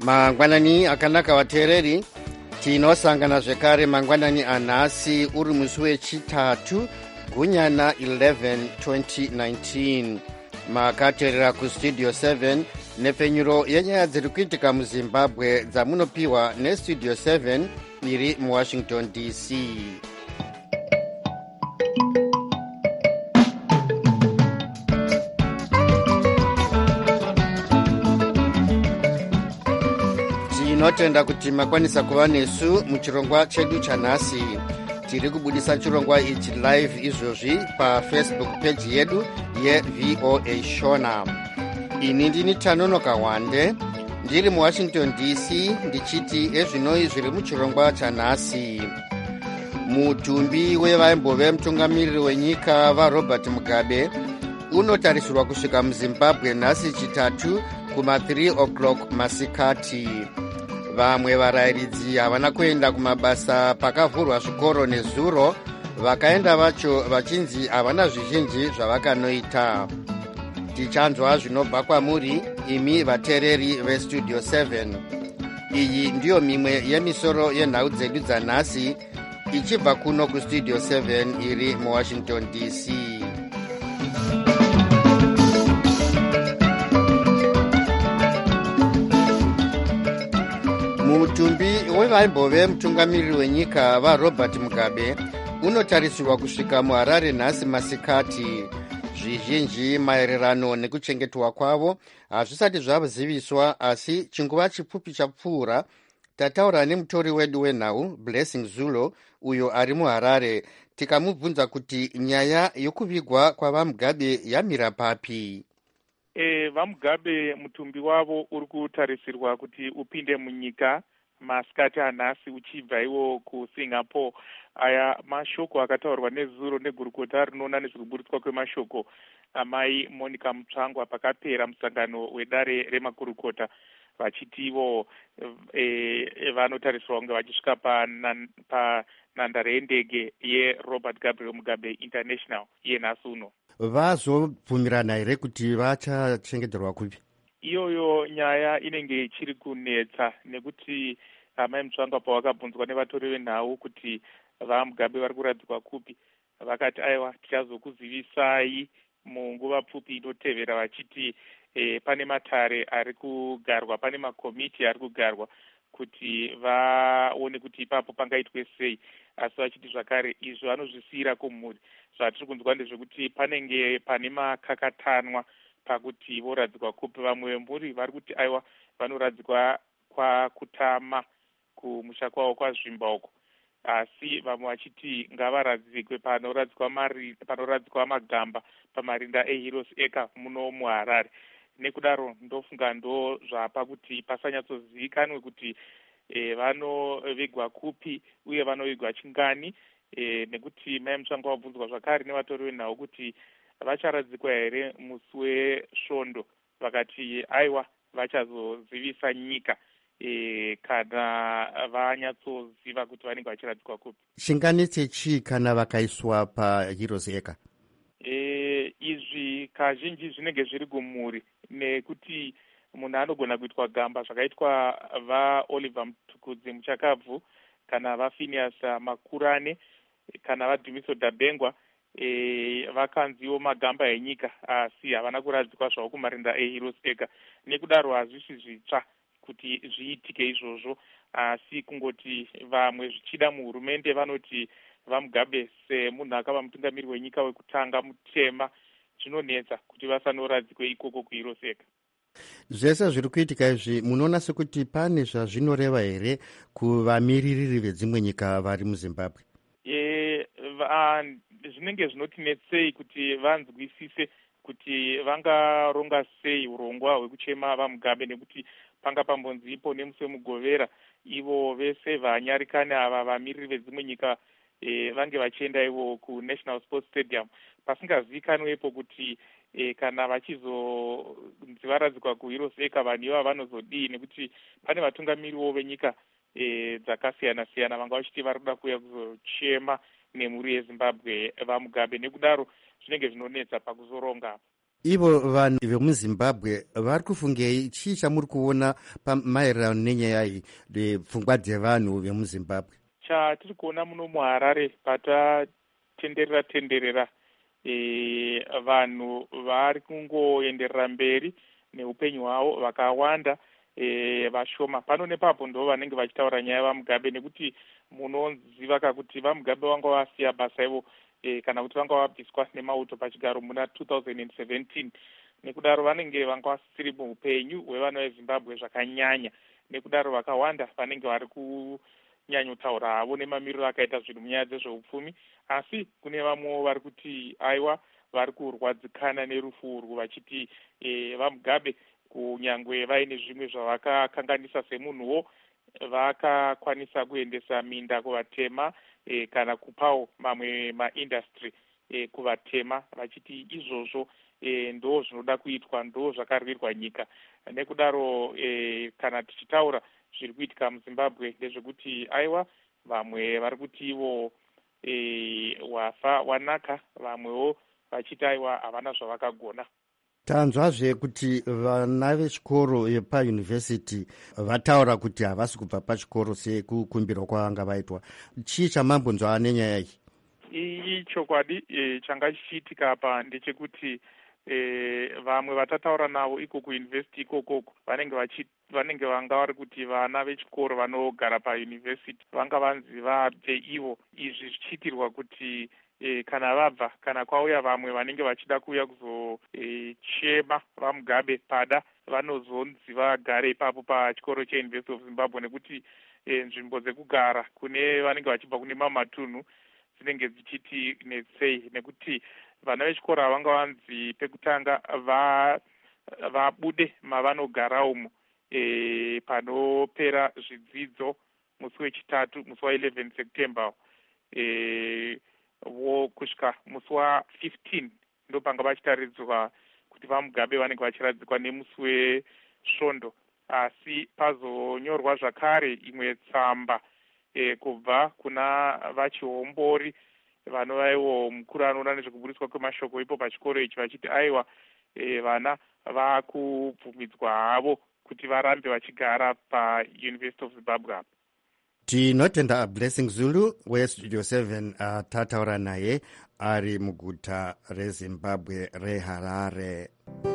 mangwanani akanaka vateereri, tinosangana zvekare mangwanani anhasi uri musi wechitatu gunyana 11 2019. makateerera kustudio 7 nepfenyuro yenyaya dziri kuitika muzimbabwe dzamunopiwa nestudio 7 iri muwashington dc. tinotenda kuti makwanisa kuva nesu muchirongwa chedu chanhasi. tiri kubudisa chirongwa ichi live izvozvi pafacebook page yedu yevoa shona. ini ndini Tanonoka Wande ndiri muwashington dc ndichiti ezvinoi zviri muchirongwa chanhasi. mutumbi wevaimbove mutungamiriri wenyika vaRobert Mugabe unotarisirwa kusvika muzimbabwe nhasi chitatu kuma3 o'clock masikati. vamwe varayiridzi havana kuenda kumabasa pakavhurwa zvikoro nezuro, vakaenda vacho vachinzi havana zvizhinji zvavakanoita. tichanzwa zvinobva kwamuri imi vateereri vestudio 7. iyi ndiyo mimwe yemisoro yenhau dzedu dzanhasi ichibva kuno kustudio 7 iri muwashington dc. mutumbi wevaimbove mutungamiriri wenyika vaRobert Mugabe unotarisirwa kusvika muHarare nhasi masikati. zvizhinji maererano nekuchengetwa kwavo hazvisati zvaziviswa, asi chinguva chipfupi chapfuura tataura nemutori wedu wenhau Blessing Zulu uyo ari muHarare, tikamubvunza kuti nyaya yokuvigwa kwavaMugabe yamira papi. vaMugabe mutumbi wavo uri kutarisirwa kuti upinde munyika masikati anhasi uchibva iwo kuSingapore. aya mashoko akataurwa nezuro negurukota rinoona nezvekuburitswa kwemashoko amai Monica Mutsvangwa pakapera musangano wedare remakurukota, vachitivo vanotarisirwa kunge vachisvika panhandare yendege yeRobert Gabriel Mugabe International yenhasi uno. vazobvumirana here kuti vachachengeterwa kupi? iyoyo nyaya inenge ichiri kunetsa, nekuti amai Mutsvangwa pavakabvunzwa nevatori venhau kuti vaMugabe vari kuradzikwa kupi, vakati aiwa tichazokuzivisai munguva pfupi inotevera, vachiti pane matare ari kugarwa, pane makomiti ari kugarwa kuti vaone kuti ipapo pangaitwe sei, asi vachiti zvakare izvo vanozvisiyira kumhuri. zvatiri kunzwa ndezvekuti panenge pane makakatanwa pakuti voradzikwa kupi. vamwe vemhuri vari kuti aiwa vanoradzikwa kwakutama kumusha kwavo kwazvimba uko, asi vamwe vachiti ngavaradzikwe panoradzikwa magamba pamarinda eHeroes Acre muno muHarare. nekudaro ndofunga ndo zvapa kuti pasanyatsozivikanwe kuti vanovigwa kupi uye vanovigwa chingani, nekuti mai Mutsvangwa wabvunzwa zvakare nevatori venhau kuti vacharadzikwa here musi wesvondo, vakati aiwa vachazozivisa nyika kana vanyatsoziva kuti vanenge vachiradzikwa kupi. chinganetse chii kana vakaiswa paHeroes Acre? izvi kazhinji zvinenge zviri kumhuri, nekuti munhu anogona kuitwa gamba zvakaitwa vaOliver Mtukudzi Muchakabvu kana vaPhineas Makurane kana vaDhumiso Dabengwa. vakanziwo magamba enyika asi havana kuradzikwa zvavo kumarinda eHeroes Acre. nekudaro hazvisi zvitsva kuti zviitike izvozvo, asi kungoti vamwe zvichida muhurumende vanoti vaMugabe semunhu akava mutungamiri wenyika wekutanga mutema, zvinonetsa kuti vasanoradzikwe ikoko kuHeroes Acre. zvese zviri kuitika izvi munoona sekuti pane zvazvinoreva here kuvamiririri vedzimwe nyika vari muZimbabwe? zvinenge zvinotinetsei kuti vanzwisise kuti vangaronga sei urongwa hwekuchema vaMugabe, nekuti panga pambonzipo nemusi wemugovera ivo vese vanyarikane ava vamiriri vedzimwe nyika vange vachienda ivo kuNational Sports Stadium, pasingazivikanwepo kuti kana vachizonzi varadzikwa kuHeroes Acre vanhu ivava vanozodii, nekuti pane vatungamiriwo venyika dzakasiyana siyana vanga vachiti vari kuda kuuya kuzochema nemhuri yeZimbabwe vaMugabe. nekudaro zvinenge zvinonetsa pakuzoronga. Ivo vanhu vemuzimbabwe vari kufungei chii chamuri kuona maererano nenyaya iyi pfungwa dzevanhu vemuzimbabwe? Chatiri kuona muno muHarare patatenderera vanhu vari kungoenderera mberi neupenyu hwavo, vakawanda vashoma pano nepapo ndo vanenge vachitaura nyaya vaMugabe, nekuti munoziva kakuti vaMugabe vanga vasiya basa ivo kana kuti vanga vabviswa nemauto pachigaro muna 2017. Nekudaro vanga vasiri muupenyu hwevana veZimbabwe zvakanyanya. Nekudaro vakawanda vanenge vari kunyanyotaura havo nemamiriro akaita zvinhu munyaya dzezveupfumi, asi kune vamwewo vari kuti aiwa vari kurwadzikana nerufu urwu vachiti vaMugabe kunyangwe vaine zvimwe zvavakakanganisa semunhuwo vakakwanisa kuendesa minda kuvatema kana kupawo mamwe maindastry kuvatema, vachiti izvozvo ndo zvinoda kuitwa, ndo zvakarirwa nyika. Nekudaro kana tichitaura zviri kuitika muZimbabwe ndezvekuti aiwa vamwe vari kuti ivo wafa wanaka, vamwewo vachiti aiwa havana zvavakagona. Tanzwazve kuti vana vechikoro payunivhesiti vataura kuti havasi kubva pachikoro sekukumbirwa kwavanga vaitwa. Chii chamambonzwa nenyaya iyi? Iyi chokwadi changa chichiitika apa ndechekuti vamwe vatataura navo iko kuyunivhesiti ikokoko vanenge vanga vari kuti vana vechikoro vanogara payunivhesiti vanga vanzi vabve ivo. Izvi zvichiitirwa kuti kana vabva, kana kwauya vamwe vanenge vachida kuuya kuzochema vaMugabe pada, vanozonzi vagare ipapo pachikoro cheUniversity of Zimbabwe, nekuti nzvimbo dzekugara kune vanenge vachibva kune mamatunhu dzinenge dzichiti netsei, nekuti vana vechikoro havanga vanzi pekutanga vabude mavanogara umo panopera zvidzidzo musi wechitatu, musi wa11 September kusvika musi wa15 ndo panga vachitaridzwa kuti vaMugabe vanenge vachiradzikwa nemusi wesvondo. Asi pazonyorwa zvakare imwe tsamba kubva kuna vachihombori vanovaiwo mukuru anoona nezvekubudiswa kwemashoko ipo pachikoro ichi, vachiti aiwa vana vakubvumidzwa havo kuti varambe vachigara paUniversity of Zimbabwe apa. Tinotenda Blessing Zulu weStudio 7 tataura naye ari muguta reZimbabwe reHarare.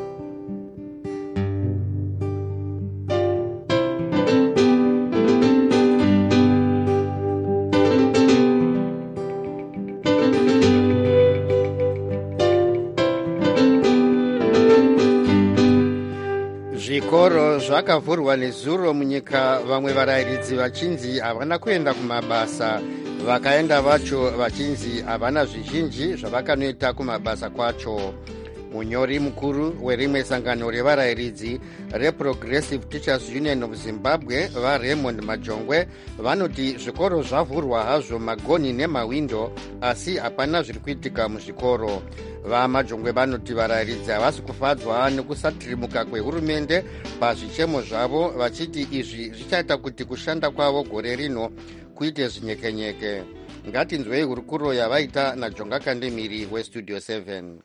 Zvikoro zvakavhurwa nezuro munyika, vamwe varayiridzi vachinzi havana kuenda kumabasa, vakaenda vacho vachinzi havana zvizhinji zvavakanoita kumabasa kwacho. Munyori mukuru werimwe sangano revarayiridzi reProgressive Teachers Union of Zimbabwe vaRaymond Majongwe vanoti zvikoro zvavhurwa hazvo magoni nemawindo, asi hapana zviri kuitika muzvikoro. VaMajongwe vanoti varayiridzi havasi kufadzwa nekusatirimuka kwehurumende pazvichemo zvavo, vachiti izvi zvichaita kuti kushanda kwavo gore rino kuite zvinyekenyeke. Ngatinzwei hurukuro yavaita naJonga Kandemiri weStudio 7.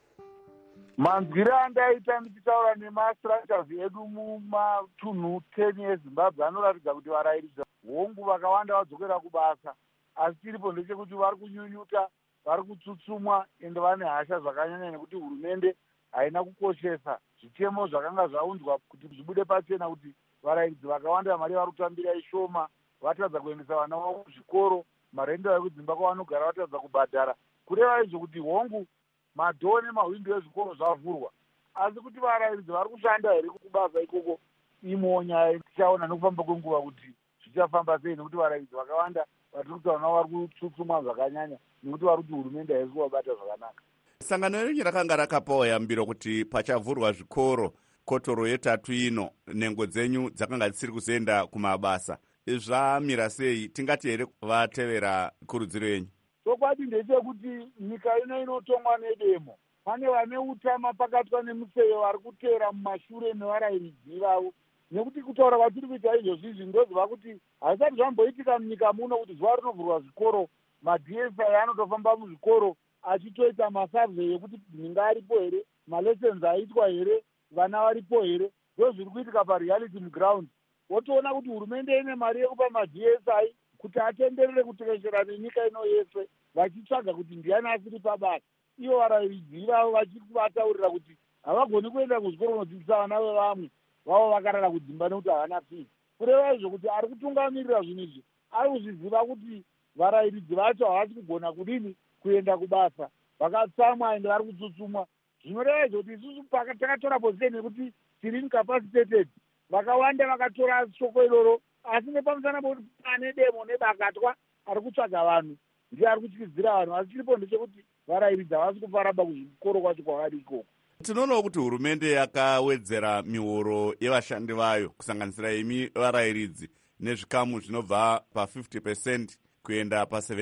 Manzwire andaita ndichitaura nemastructures edu mumatunhu 10 eZimbabwe anoratidza kuti varayiridzi hongu vakawanda vadzokera kubasa, asi chiripo ndechekuti vari kunyunyuta, vari kutsutsumwa ende vane hasha zvakanyanya nekuti hurumende haina kukoshesa zvitemo zvakanga zvaunzwa kuti zvibude pachena kuti varayiridzi vakawanda mari vari kutambira ishoma, vatadza kuendesa vana vavo kuzvikoro, marendero ekudzimba kwavanogara vatadza kubhadhara, kureva izvo kuti hongu madhoo nemawindo ezvikoro zvavhurwa, asi kuti varayiridzi vari kushanda here kubasa ikoko imo nyaya tichaona nekufamba kwenguva kuti zvichafamba sei, nekuti varayiridzi vakawanda vatiri kutaura navo vari kutsutsuma zvakanyanya nekuti vari kuti hurumende haisi kuvabata zvakanaka. Sangano renyu rakanga rakapawo yambiro kuti pachavhurwa zvikoro kotoro yetatu ino nhengo dzenyu dzakanga dzisiri kuzoenda kumabasa, zvamira sei? Tingati here vatevera kurudziro yenyu? Chokwadi ndechekuti nyika ino inotongwa nedemo. Pane vane utama pakati nemuseve vari kutera mumashure nevarayiridzi vavo, nekuti kutaura vatiri kuita izvozvi ndoziva kuti hazvisati zvamboitika munyika muno kuti zuva rinovhurwa zvikoro maDSI anotofamba muzvikoro achitoita masavhei ekuti nhinga aripo here, malessons aitwa here, vana varipo here, ndozviri kuitika pareality muground. Wotoona kuti hurumende ine mari yekupa maDSI kuti atenderere kutekeshera nenyika ino yese, vachitsvaga kuti ndiani asiri pabasa. Ivo varairidzi ivavo vachivataurira kuti havagoni kuenda kuzvikoro kunodzidzisa vana vevamwe, vavo vakarara kudzimba nekuti havana fizi. Kureva izvo kuti ari kutungamirira zvinhu izvi ari kuzviziva kuti varairidzi vacho havasi kugona kudini kuenda kubasa, vakatsamwa ende vari kutsutsumwa. Zvinoreva izvo kuti isusu takatora position yekuti tiri incapacitated, vakawanda vakatora shoko iroro, asi nepamusana pekuti pane demo nebakatwa ari kutsvaga vanhu, ndiye ari kutyidzira vanhu. Asi chiripo ndechekuti varairidzi havasi kufaramba kuzvikoro kwacho kwavari ikoko. Tinoonawo kuti hurumende yakawedzera mihoro yevashandi vayo kusanganisira imi varairidzi nezvikamu zvinobva pa50% kuenda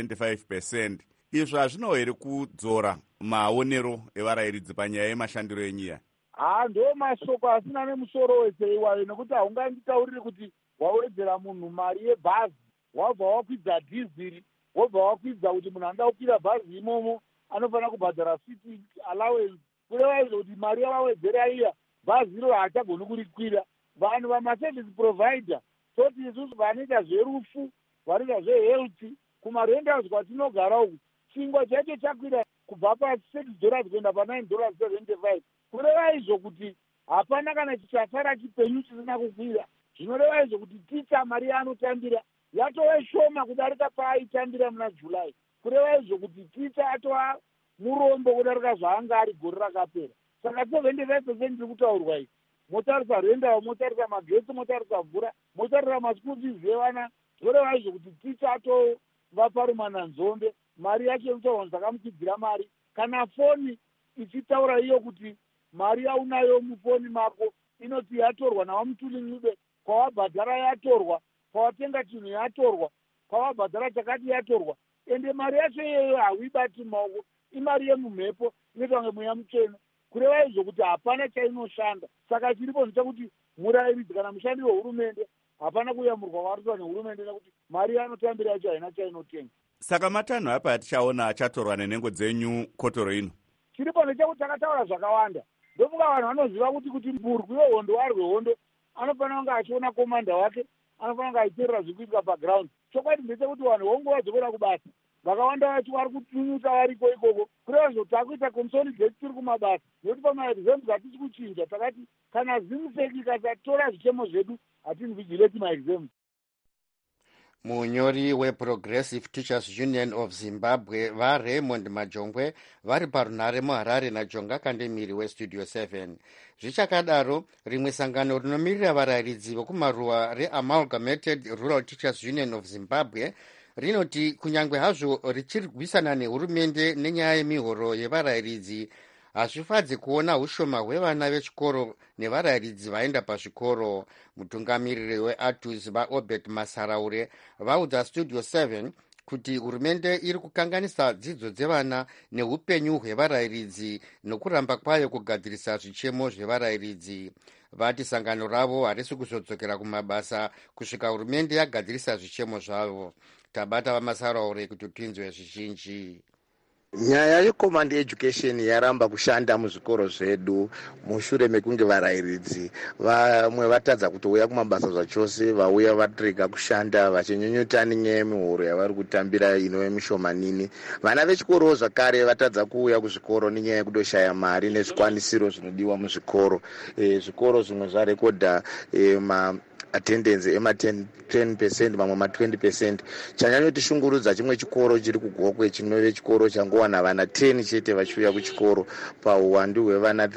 pa75%. Izvo hazvino here kudzora maonero evarairidzi panyaya yemashandiro enyika? Ndo mashoko asina nemusoro wese iwayo, nekuti haunganditauriri kuti wawedzera munhu mari yebhazi, wabva wakwidza dhiziri, wabva wakwidza kuti munhu anoda kukwira bhazi imomo anofanira kubhadhara city allowance. Kureva izvo kuti mari yavawedzera iya, bhazi iro haachagoni kurikwira. Vanhu vamaservice provider, toti isusu vanoita zverufu, vanoita zvehealth, kumarenders kwatinogara uku, chingwa chacho chakwira kubva pa$6 kuenda pa$9.75. Kureva izvo kuti hapana kana chichasara chipenyu chisina kukwira. Zvinoreva izvo kuti ticha mari yaanotambira yatove shoma kudarika paaitambira muna July. Kureva izvo kuti ticha atova murombo kudarika zvaanga ari gore rakapera. Saka 75% iri kutaurwa iyi, motarisa rendawo, motarisa magetsi, motarisa mvura, motarisa maschool fees evana. Zvoreva izvo kuti ticha atova parumana nzombe, mari yacho irikutaurwa zvakamukidzira mari. Kana foni ichitaura iyo kuti mari yaunayo mufoni mako inoti yatorwa nawamutuling'ube, kwawabhadhara yatorwa, kwawatenga chinhu yatorwa, kwawabhadhara chakati yatorwa, ende mari yacho iyoyo hauibati maoko, imari yemumhepo inoitwa ngemweya muchena. Kureva izvo kuti hapana chainoshanda. Saka chiripo ndechekuti murairidzi kana mushandi wehurumende hapana kuyamurwa waritwa nehurumende nekuti mari yanotambira yacho haina chainotenga. Saka matanho apa atichaona achatorwa nenhengo dzenyu kotoro ino? Chiripo ndechekuti takataura zvakawanda. Ndofunga vanhu vanoziva kuti mburwi wehondo warwe hondo anofanira kunge achiona komanda wake, anofanira kunge achiteerera zviri kuitika paground. Chokwadi ndechekuti vanhu hongu vadzokera kubasa, vakawanda vacho vari kutunyuka variko ikoko. Kureva izvo takuita consolidate tiri kumabasa, nekuti pamaexams hatisi kuchinja. Takati kana zimuseki ikasatora zvichemo zvedu hatinivhigileti maexams. Munyori weProgressive Teachers Union of Zimbabwe vaRaymond Majongwe vari parunhare muHarare naJonga Kandemiri weStudio 7. Zvichakadaro, rimwe sangano rinomirira varairidzi vokumaruwa reAmalgamated Rural Teachers Union of Zimbabwe rinoti kunyange hazvo richirwisana nehurumende nenyaya yemihoro yevarairidzi, hazvifadzi kuona ushoma hwevana vechikoro nevarairidzi vaenda pazvikoro. Mutungamiriri weATUS vaObert Masaraure vaudza Studio 7 kuti hurumende iri kukanganisa dzidzo dzevana neupenyu hwevarairidzi nokuramba kwayo kugadzirisa zvichemo zvevarairidzi. Vati sangano ravo harisi kuzodzokera kumabasa kusvika hurumende yagadzirisa zvichemo zvavo. Tabata vaMasaraure kuti tinzwe zvizhinji. Nyaya yecommand education yaramba kushanda muzvikoro zvedu mushure mekunge varairidzi vamwe vatadza kutouya kumabasa zvachose, vauya vatirega kushanda vachinyunyuta nenyaya yemihoro yavari kutambira inove mishomanini. Vana vechikoro zvakare vatadza kuuya kuzvikoro nenyaya yekudoshaya mari nezvikwanisiro zvinodiwa muzvikoro. Zvikoro zvimwe zvarekodha attendance ema10%, mamwe ma20%. Chanyanyotishungurudza chimwe chikoro chiri kuGokwe chinove chikoro changowana vana 10 chete vachiuya kuchikoro pauwandu hwevana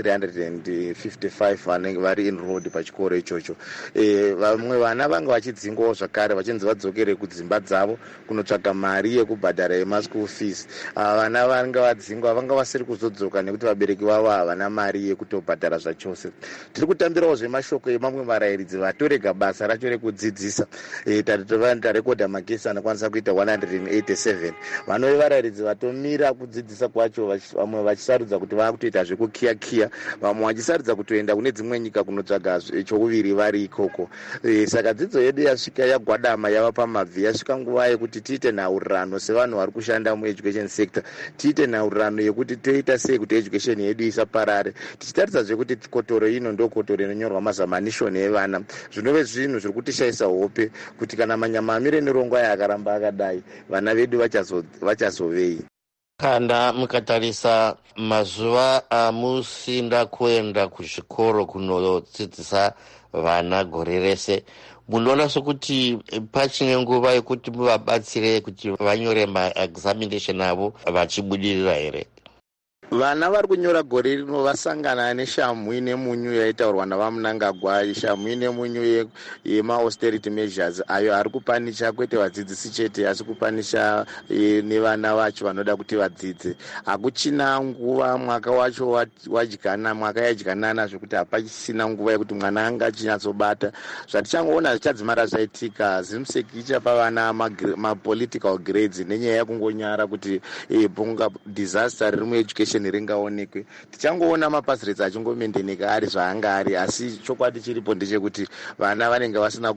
355 vanenge vari enrolled pachikoro ichocho. Vamwe vana vanga vachidzingwawo zvakare vachinzi vadzokere kudzimba dzavo kunotsvaga mari yekubhadhara yemaschool fees. Vana vanga vadzingwa vanga vasiri kuzodzoka nekuti vabereki vavo havana mari yekutobhadhara zvachose. Tiri kutambirawo zvemashoko emamwe varairidzi vatorega munyika basa racho rekudzidzisa. Tarekodha makesi anokwanisa kuita 187. vanove varairidzi vatomira kudzidzisa kwacho, vamwe vachisarudza kuti vakutoita zvekukiya, vamwe vachisarudza kutoenda kune dzimwe nyika kunotsvaga chokuviri vari ikoko. Saka dzidzo yedu yasvika yagwadama, yava pamabvi. Yasvika nguva yekuti tiite nhaurirano sevanhu vari kushanda mueducation sector, tiite nhaurirano yekuti toita sei kuti education yedu isaparare, tichitarisa zvekuti kotoro ino ndo kotoro inonyorwa mazamanishoni evana. Zvinove zvinhu zviri kutishayisa hope kuti kana manyama amire nerongwa yakaramba akadai, vana vedu vachazovei. Kana mukatarisa mazuva amusinda kuenda kuzvikoro kunodzidzisa vana gore rese, munoona sokuti pachine nguva yekuti muvabatsire kuti vanyore maexamination avo vachibudirira here? Vana vari kunyora gore rino vasangana neshamhu nemunyu yaitaurwa navamunangagwa, shamhu nemunyu yema-austerity measures ayo ari kupanisha kwete vadzidzisi chete, asi kupanisha nevana vacho vanoda kuti vadzidze. Hakuchina nguva, mwaka wacho mwaka yadyanana zvekuti hapachisina nguva yekuti mwana anga achinyatsobata. Zvatichangoona zvichadzimara zvaitika, zimuseki ichapa vana mapolitical grades nenyaya yakungonyara kuti disaster riri mueducation ringaonekwe. Tichangoona mapasireti achingomendeneka ari zvaanga ari, asi chokwadi chiripo ndechekuti vana vanenge vasina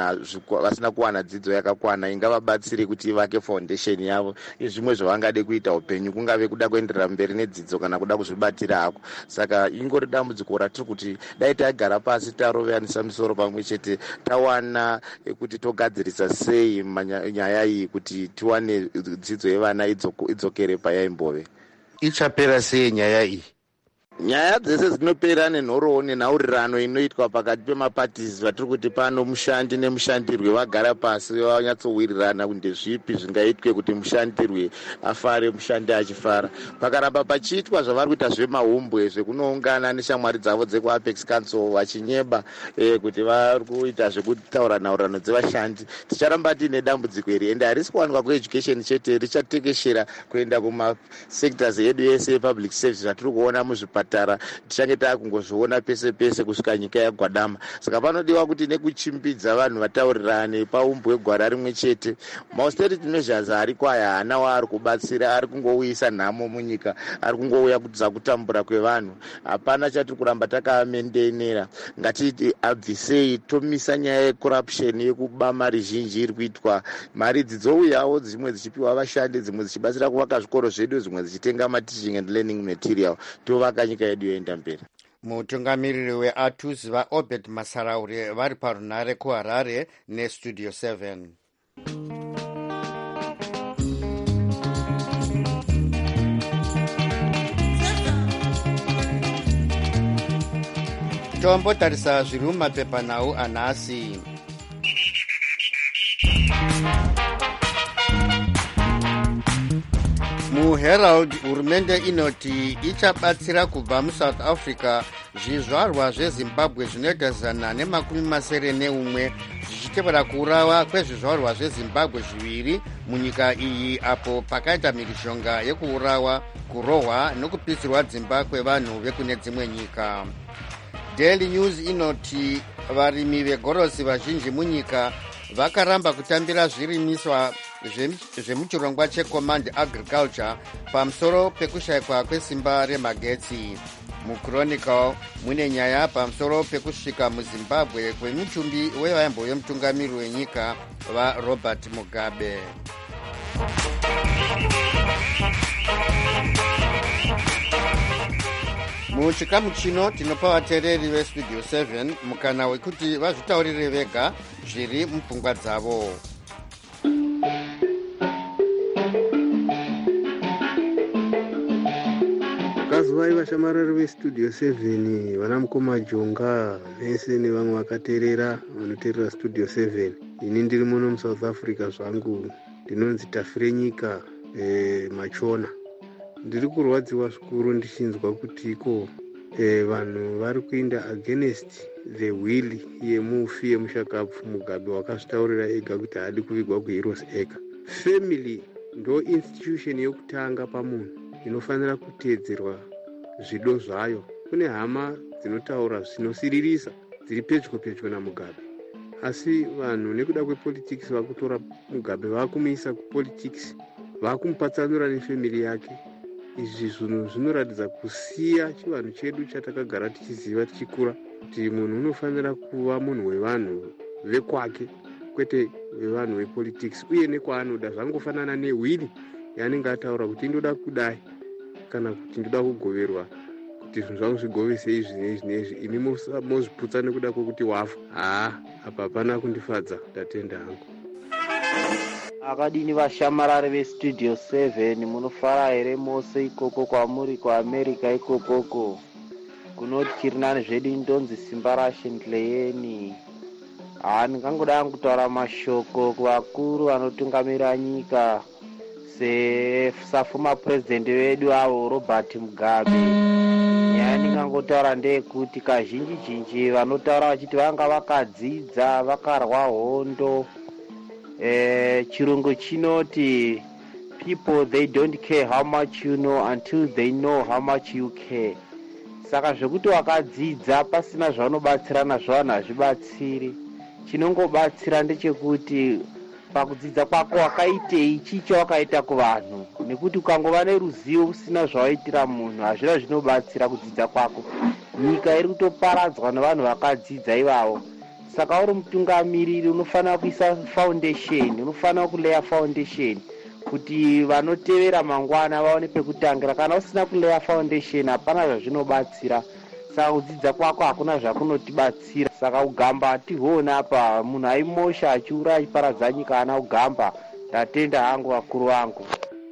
kuwana dzidzo yakakwana ingavabatsire kuti ivake foundation yavo izvimwe zvavangade kuita upenyu, kungave kuda kuenderera mberi nedzidzo kana kuda kuzvibatira hako. Saka ingori dambudziko ratiri kuti dai tagara pasi tarovanisa misoro pamwe chete, tawana kuti togadzirisa sei nyaya iyi kuti tiwane dzidzo yevana idzokere payaimbove. Ichapera sei nyaya iyi? Nyaya dzese dzinopera nenhoroo nenhaurirano inoitwa pakati pemaparties vatiri kuti pano mushandi nemushandirwe vagara pasi vanyatsowirirana kuti ndezvipi zvingaitwe kuti mushandirwe afare, mushandi achifara. Pakaramba pachiitwa zvavari kuita zvemahumbwe zvekunoungana neshamwari dzavo dzekuapex council vachinyeba kuti vari kuita zvekutaura nhaurirano dzevashandi, ticharamba tiine dambudziko iri, ende harisi kuwanikwa kueducation chete, richatekeshera kuenda kumasectors edu yese epublic service zvatiri kuona muzvipatara, tichange takungozviona pese pese kusvika nyika yagwadama. Saka panodiwa kuti nekuchimbidza vanhu vataurirane paumbwe gwara rimwe chete. Ma-austerity measures ariko aya haana waari kubatsira, ari kungouyisa nhamo munyika, ari kungouya kudza kutambura kwevanhu. Hapana chatiri kuramba takamendenera. Ngatiti abvisei, tomisa nyaya yecorruption yekuba mari zhinji iri kuitwa. Mari dzidzouyawo, dzimwe dzichipiwa vashandi, dzimwe dzichibatsira kuvaka zvikoro zvedu, dzimwe dzichitenga ma-teaching and learning material. Tovaka nyika yedu yoenda mberi. Mutungamiriri weATUS vaObed Masaraure vari parunare kuHarare neStudio 7. Tombotarisa zviri mumapepanhau anhasi. MuHerald hurumende inoti ichabatsira kubva muSouth Africa zvizvarwa zveZimbabwe zvinoita 141 zvichitevera kuurawa kwezvizvarwa zveZimbabwe zviviri munyika iyi, apo pakaita mhirizhonga yekuurawa, kurohwa nokupisirwa dzimba kwevanhu vekune dzimwe nyika. Daily News inoti varimi vegorosi vazhinji munyika vakaramba kutambira zvirimiswa zvemuchirongwa checommand agriculture pamusoro pekushayikwa kwesimba remagetsi. MuChronicle mune nyaya pamusoro pekusvika muZimbabwe kwemutumbi wevaimbo mutungamiri wenyika vaRobert Mugabe. Muchikamu chino tinopa vateereri veStudio 7 mukana wekuti vazvitaurire vega zviri mupfungwa dzavo. Kazuvai vashamarari veStudio 7, vana mukoma Jonga vese nevamwe vakateerera vanoteerera Studio 7. Ini ndiri muno muSouth Africa zvangu, ndinonzi Tafirenyika Machona. Ndiri kurwadziwa zvikuru ndichinzwa kuti iko vanhu vari kuenda against the will yemufi yemushakapfu Mugabe wakazvitaurira ega kuti haadi kuvigwa kuHeroes ega. Family ndo institution yokutanga pamunhu inofanira kuteedzerwa zvido zvayo. Kune hama dzinotaura zvinosiririsa dziri pedyo naMugabe. asi vanhu nekuda kwepolitics vakutora Mugabe vakumuisa kupolitics, vakumupatsanura nefemiri yake. Izvi zvinhu zvinoratidza kusiya chivanhu chedu chatakagara tichiziva tichikura, kuti munhu unofanira kuva munhu wevanhu vekwake kwete wevanhu vepolitics, uye nekwaanoda zvangofanana nehwiri yaanenge ataura kuti ndoda kudai kana kuti ndoda kugoverwa kuti zvinhu zvangu zvigovese izvi nezvi, imi mozviputsa nekuda kwokuti wafa. Apa hapana kundifadza, ndatenda hangu. Akadini vashamarari vestudio 7 munofara here mose ikoko kwamuri kuamerica ikokoko kunotyiri nani zvedu indonzi simba rashendleyeni. Ndingangoda kutaura mashoko kuvakuru vanotungamira nyika safuma president wedu avo Robert Mugabe. Nyaya ndingangotaura ndeyekuti kazhinji vanotaura vachiti vanga vakadzidza vakarwa hondo. Chirungu chinoti people they don't care how much you know until they know how much you care. Saka zvekuti wakadzidza pasina zvaunobatsira nazvo vanhu hazvibatsiri. Chinongobatsira ndechekuti pakudzidza kwako wakaitei, chicho wakaita kuvanhu, nekuti ukangova neruzivo usina zvawaitira munhu hazvina zvinobatsira kudzidza kwako. Nyika iri kutoparadzwa nevanhu vakadzidza ivavo. Saka uri mutungamiriri unofanira kuisa foundation, unofanira kuleya foundation kuti vanotevera mangwana vaone pekutangira. Kana usina kuleya foundation hapana zvazvinobatsira. Saka kudzidza kwako hakuna zvakunotibatsira. Saka kugamba hatihuona apa, munhu aimosha achiura achiparadza nyika ana kugamba. Ndatenda hangu vakuru vangu.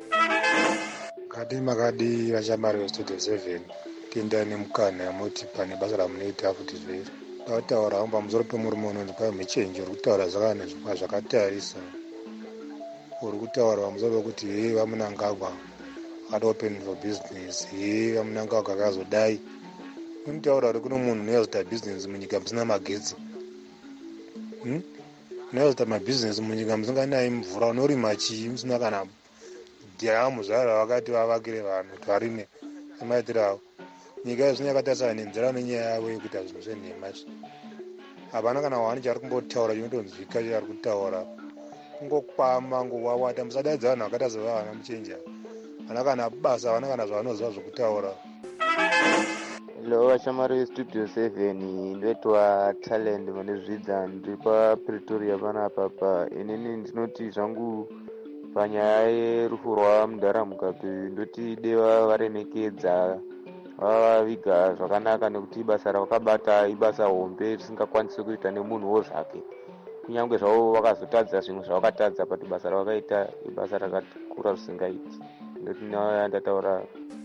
Makadi vashamari vestudio 7 tienda nemukana yamoti pane basa ramunoita kuti zviri tautaura pamusoro pemurume unonzi kwai muchenji uri kutaura zvakana zvakatarisa. Uri kutaura pamusoro pekuti vamunangagwa had open for business, vamunangagwa akazodai. Unotaura kuti kuno munhu unoyazoita business munyika musina magetsi, unoyazoita mabhizinesi munyika musinganayi mvura, unorima chii musina kana dhamu zvaro vakati vavakire vanhu kuti varime semaitiro avo. Nyika yezvino yakatarisana nenzira nenyaya yavo yekuita zvinhu zvenhema. Hapana kana wani chari kumbotaura chinotonzwika chari kutaura, kungokwama ngowawata. Musadaidza vanhu vakaita sevana muchenja, vana kana basa, havana kana zvavanoziva zvokutaura. Hello, vashamari vestudio 7, ndoitwa talent vanezvidza ndiri paPretoria panapa. Inini ndinoti zvangu panyaya yerufu rwaMudhara Mugabe ndoti deva varemekedza, vavaviga zvakanaka, nekuti basa ravakabata ibasa hombe risingakwanisi kuita nemunhuwo zvake. Kunyange zvavo vakazotadza zvimwe zvavakatadza, but basa ravakaita ibasa rakakura risingaiti. Ndoti nyaya ndataura.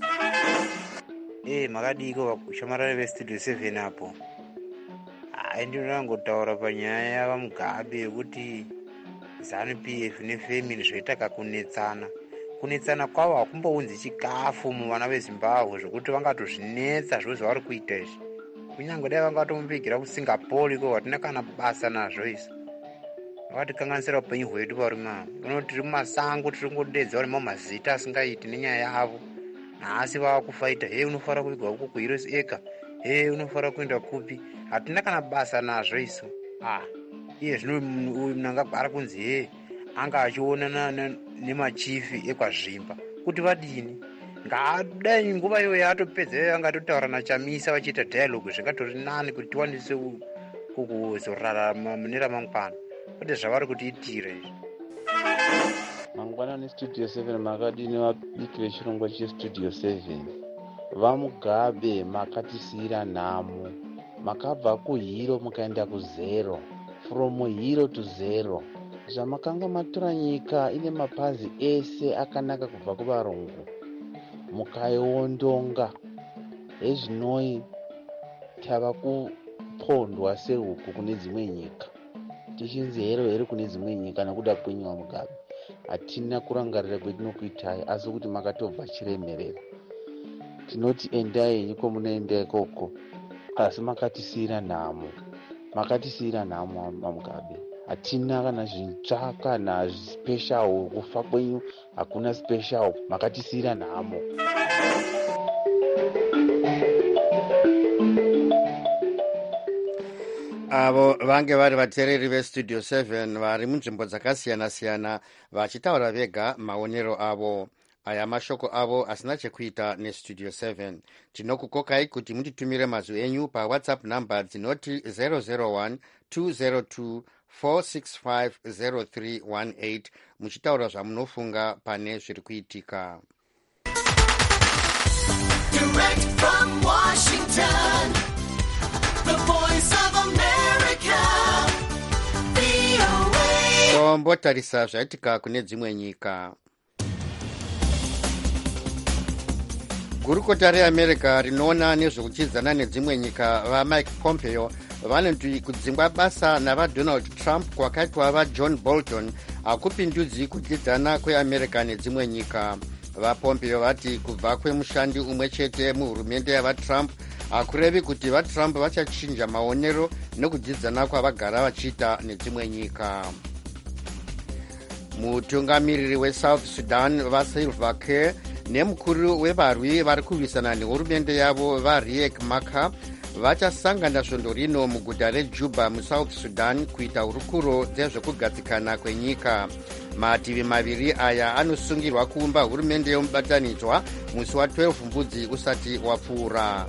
Makadiko vashamarari vestudio 7 apo. Ndinoda ngotaura panyaya yavaMugabe yekuti ZANU-PF nefemini zvoita kunetsana kwavo hakumbounzi chikafu muvana veZimbabwe zvokuti vangatozvinetsa zvavari kuita izvi. Kunyange dai vangatomuvigira kuSingapore iko hatina kana basa nazvo izvi. Vakatikanganisira upenyu hwedu varima. Unoti tiri mumasango tiri kungodedza varima mazita asingaiti nenyaya yavo. Asi vakufaita, unofanira kuvigwa uko kuHeroes Acre, unofanira kuenda kupi. Hatina kana basa nazvo isu. Iye zvino uyu munangagara kunzi anga achionana nemachifi ekwazvimba kuti vadini. Ngadai nguva iyoyo yatopedza angatotaura naChamisa vachiita dialogue zvingatori nani kuti tiwanise kuzorarama mune ramangwana. Kwete zvavari kutiitira izvi. Mangwana nestudio 7 makadini vabiki vechirongwa chestudio 7. VaMugabe makatisiyira nhamo, makabva kuhero mukaenda kuzero, from hero to zero. Zvamakanga matora nyika ine mapazi ese akanaka kubva kuvarungu, mukaiondonga. Ezvinoi tava kupondwa sehuku kune dzimwe nyika, tichinzi hero kune dzimwe nyika nekuda kwenyu vaMugabe. Hatina kurangarira kwetinokuitai, asi kuti makatobva chiremerera. Tinoti endai nyiko munoenda ikoko, asi makatisiyira nhamo. Makatisiyira nhamo vaMugabe. Hatina kana zvitsva kana special, kufa kwenyu hakuna special, makatisiyira nhamo. avo vange vari vateereri vestudio 7 vari munzvimbo dzakasiyana-siyana vachitaura vega maonero avo. Aya mashoko avo asina chekuita nestudio 7. Tinokukokai kuti mutitumire mazwi enyu pawhatsapp namba dzinoti 001 202 465 muchitaura zvamunofunga pane zviri kuitika. Direct from Washington, the voice of America, VOA. Tombotarisa zvaitika kune dzimwe nyika. Gurukota reAmerica rinoona nezvekuchidzana nedzimwe nyika vaMike Pompeo vanoti kudzingwa basa navaDonald Trump kwakaitwa vaJohn Bolton hakupindudzi kuchidzana kweAmerica nedzimwe nyika. VaPompeo vati kubva kwemushandi umwe chete muhurumende yavaTrump hakurevi kuti vaTrump vachachinja maonero nekudzidzana kwavagara vachiita nedzimwe nyika. Mutungamiriri weSouth Sudan vaSalva Kiir nemukuru wevarwi vari kurwisana nehurumende yavo vaRiek Machar vachasangana svondo rino muguta reJuba muSouth Sudan kuita hurukuro dzezvekugadzikana kwenyika. Mativi maviri aya anosungirwa kuumba hurumende yomubatanidzwa musi wa12 mbudzi usati wapfuura.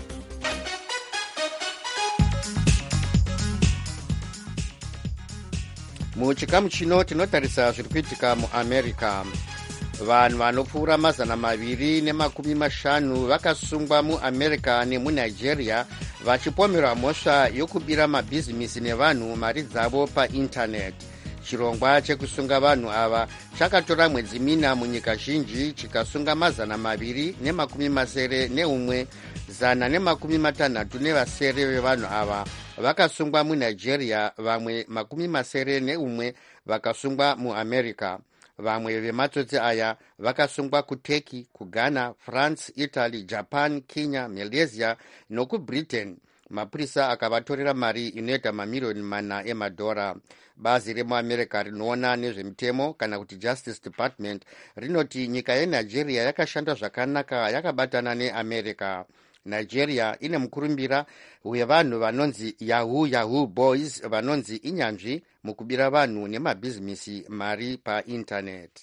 Muchikamu chino tinotarisa zviri kuitika muAmerica. Vanhu vanopfuura 250 vakasungwa muAmerica nemunigeria vachipomerwa mhosva yokubira mabhizimisi nevanhu mari dzavo paindaneti. Chirongwa chekusunga vanhu ava chakatora mwedzi mina munyika zhinji chikasunga 271 160 vevanhu ava vakasungwa munigeria, vamwe 71 vakasungwa muAmerica. Vamwe vematsotsi aya vakasungwa kuTurkey, kuGhana, France, Italy, Japan, Kenya, Malaysia nokuBritain. Mapurisa akavatorera mari inoita mamiliyoni 4 emadhora. Bazi remuAmerica rinoona nezvemitemo kana kuti Justice Department rinoti nyika yeNigeria yakashanda zvakanaka yakabatana neAmerica. Nigeria ine mukurumbira wevanhu vanonzi Yahoo Boys vanonzi inyanzvi mukubira vanhu nemabhizimisi mari paindaneti.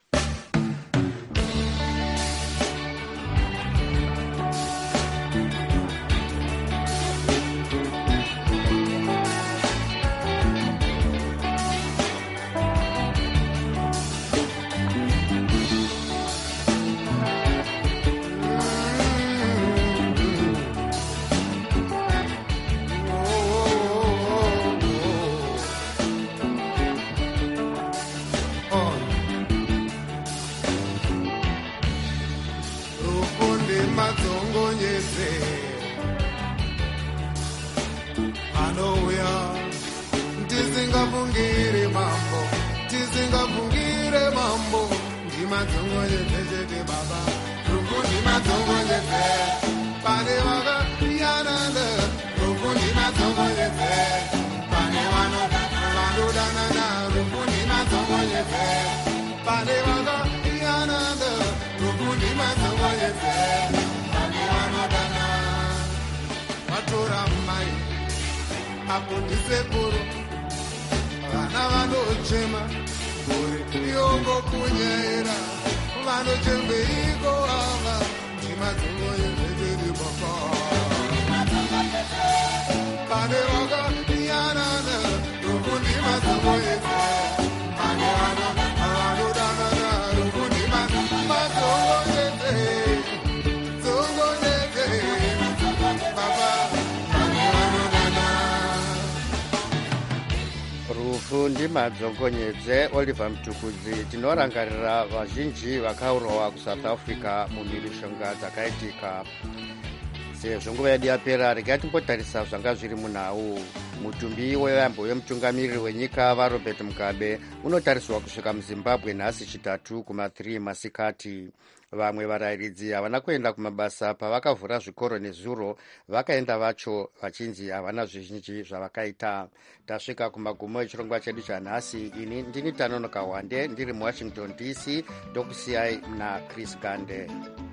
Akundisekuru vana vanochema kuri yongo kunyaira vanochembeiko ava ndimadzongo yezveteri baba pane vakayanana rokundimadzongo yeze pane vanodanana rokundimadzongo yeze dzongo yeze baba. Rufu ndimadzongonyedze Oliver Mtukudzi. Tinorangarira vazhinji vakaurawa kuSouth Africa mumhirishonga dzakaitika. Sezvo nguva yedu yapera, regai timbotarisa zvanga zviri munhau. Mutumbi wevambo wemutungamiriri wenyika vaRobert Mugabe unotariswa kusvika muZimbabwe nhasi chitatu kuma3 masikati. Vamwe varayiridzi havana kuenda kumabasa pavakavhura zvikoro nezuro, vakaenda vacho vachinzi havana zvizhinji zvavakaita. Tasvika kumagumo echirongwa chedu chanhasi. Ini ndini Tanonoka Wande ndiri muWashington DC, ndokusiyai naChris Gande.